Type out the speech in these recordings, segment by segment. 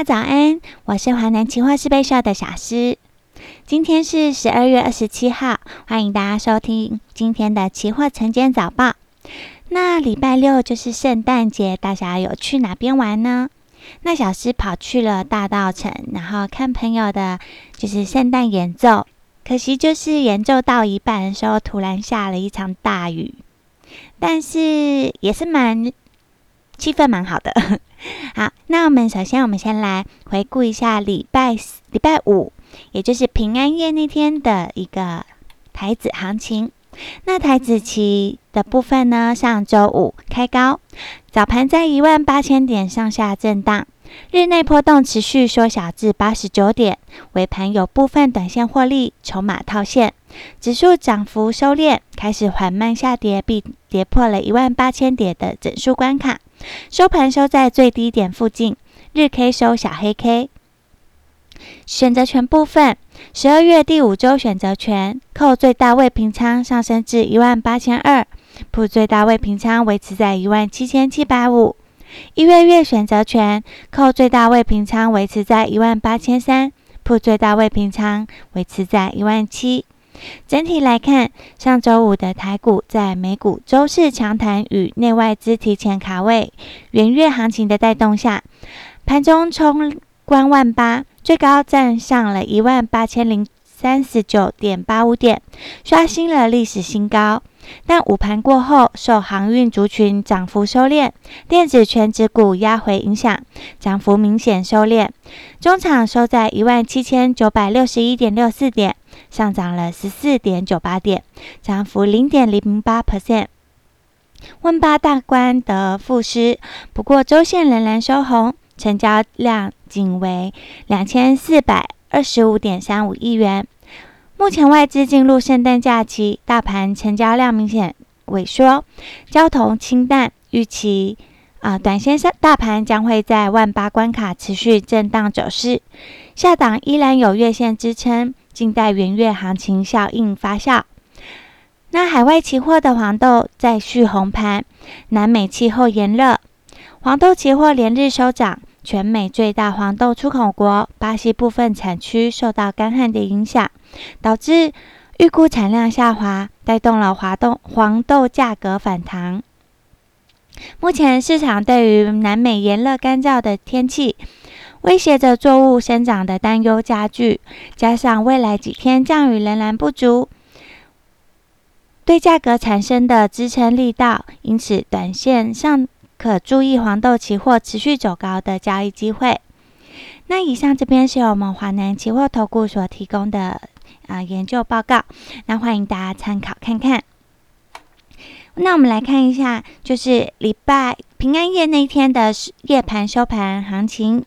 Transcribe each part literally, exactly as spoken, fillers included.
早安，我是华南期货是被售的小诗。今天是十二月二十七号，欢迎大家收听今天的期货晨间早报。那礼拜六就是圣诞节，大家有去哪边玩呢？那小诗跑去了大稻埕，然后看朋友的就是圣诞演奏，可惜就是演奏到一半的时候，突然下了一场大雨，但是也是蛮气氛蛮好的。好，那我们首先我们先来回顾一下礼拜礼拜五，也就是平安夜那天的一个台指行情。那台指期的部分呢，上周五开高，早盘在一万八千点上下震荡，日内波动持续缩小至八十九点，尾盘有部分短线获利，筹码套现，指数涨幅收敛，开始缓慢下跌，并跌破了一万八千点的整数关卡，收盘收在最低点附近，日 K 收小黑 K。选择权部分，十二月第五周选择权扣最大未平仓上升至一万八千二，普最大未平仓维持在一万七千七百五。一月月选择权扣最大未平仓维持在一万八千三，普最大未平仓维持在一万七。整体来看，上周五的台股在美股周四强弹与内外资提前卡位元月行情的带动下，盘中冲关万八，最高站上了一万八千零三十九点八五点，刷新了历史新高。但午盘过后，受航运族群涨幅收敛，电子全指股压回影响，涨幅明显收敛。中场收在一万七千九百六十一点六四点，上涨了十四点九八点，涨幅 零点零八 百分点。万八大关得复失，不过周线仍然收红，成交量仅为两千四百二十五点三五亿元。目前外资进入圣诞假期，大盘成交量明显萎缩，交投清淡，预期啊、呃，短线上大盘将会在万八关卡持续震荡走势，下档依然有月线支撑，静待元月行情效应发酵。那海外期货的黄豆再续红盘，南美气候炎热，黄豆期货连日收涨。全美最大黄豆出口国巴西部分产区受到干旱的影响，导致预估产量下滑，带动了黄豆黄豆价格反弹。目前市场对于南美炎热干燥的天气威胁着作物生长的担忧加剧，加上未来几天降雨仍然不足，对价格产生的支撑力道，因此短线上可注意黄豆期货持续走高的交易机会。那以上这边是由我们华南期货投顾所提供的、呃、研究报告，那欢迎大家参考看看。那我们来看一下，就是礼拜平安夜那天的夜盘收盘行情。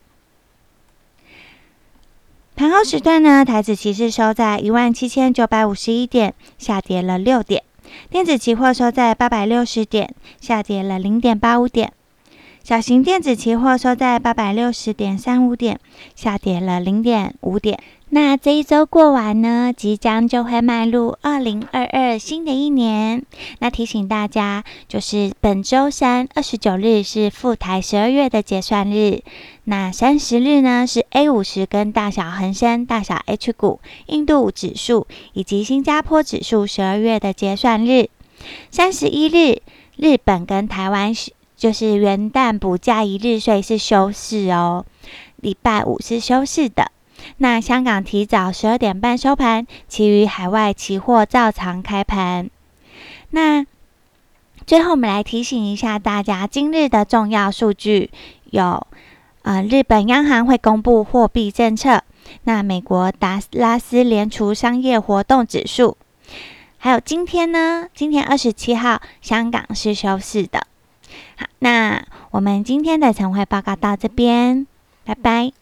盘后时段呢，台指期是收在一万七千九百五十一点，下跌了六点。电子期货收在八百六十点，下跌了 零点八五点。小型电子期货收在八百六十点三五点，下跌了 零点五点。那这一周过完呢，即将就会迈入二零二二新的一年。那提醒大家，就是本周三二十九日是富台十二月的结算日，那三十日呢是 A 五十 跟大小恒生、大小 H 股、印度指数以及新加坡指数十二月的结算日。三十一日，日本跟台湾就是元旦补假一日，所以是休市哦。礼拜五是休市的。那香港提早十二点半收盘，其余海外期货照常开盘。那最后我们来提醒一下大家，今日的重要数据有，呃，日本央行会公布货币政策，那美国达拉斯联储商业活动指数，还有今天呢，今天二十七号，香港是休市的。好，那我们今天的晨会报告到这边，拜拜。